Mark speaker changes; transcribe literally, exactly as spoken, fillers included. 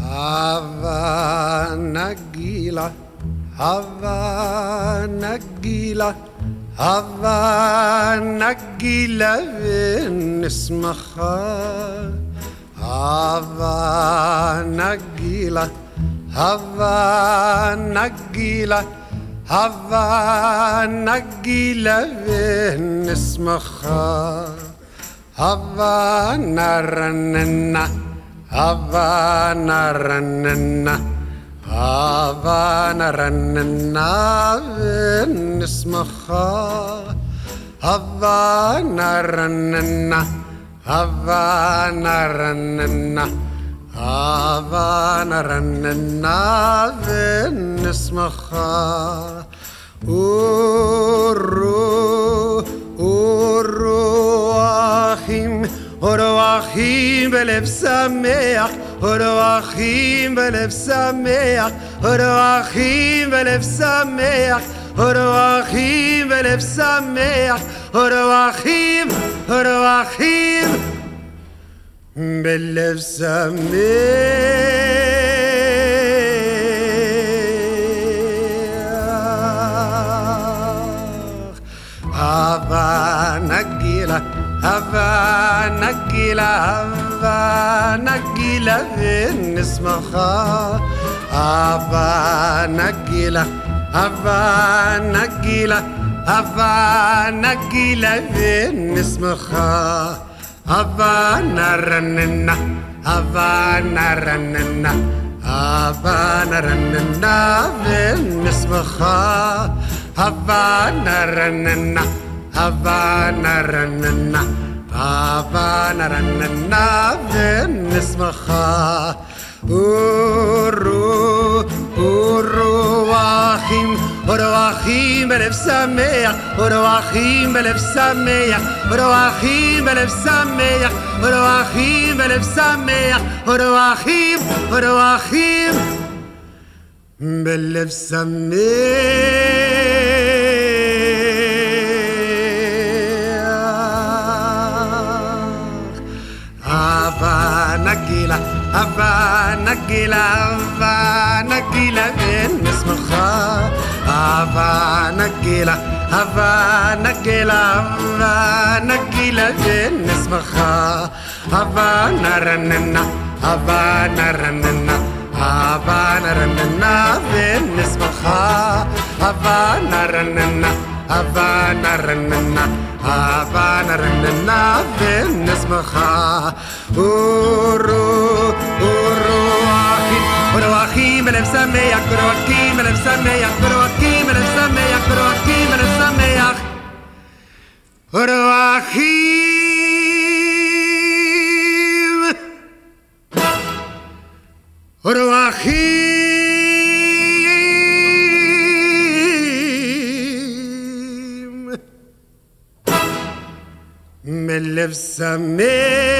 Speaker 1: הווה נגילה, הווה נגילה, הווה נגילה ונשמחה. הווה נגילה, הווה נגילה, הווה נגילה ונשמחה. הווה נרננה, הווה נרננה, הווה נרננה ונשמחה. הווה נרננה, הווה נרננה, הווה נרננה ונשמחה. אורו, אורו אחים, אורו אחים בלב שמח, אורו אחים בלב שמח, אורו אחים בלב שמח, אורו אחים בלב שמח, אורו אחים, אורו אחים בלב שמח. הווה נגילה, הווה נגילה, הווה נגילה ונשמחה. הווה נגילה, הווה נגילה, הווה נגילה ונשמחה. הווה נרננה, הווה נרננה, הווה נרננה ונשמחה. הווה נרננה, הווה נרננה, הווה נרננה ונשמחה. אורו, אורו אחים, אורו אחים בלב שמח, אורו אחים בלב שמח, אורו אחים בלב שמח, אורו אחים בלב שמח, אורו אחים, אורו אחים בלב שמח. הווה נגילה, הווה נגילה, הווה נגילה ונשמחה. הווה נגילה, הווה נגילה, הווה נגילה ונשמחה. הווה נרננה, הווה נרננה, הווה נרננה ונשמחה. הווה נרננה, הווה נרננה, הווה נרננה ונשמחה. אורו, אורו אחים, אורו אחים בלב שמח, אורו אחים בלב שמח, אורו אחים בלב שמח, אורו אחים בלב שמח, אורו אחים, אורו אחים בלב שמח.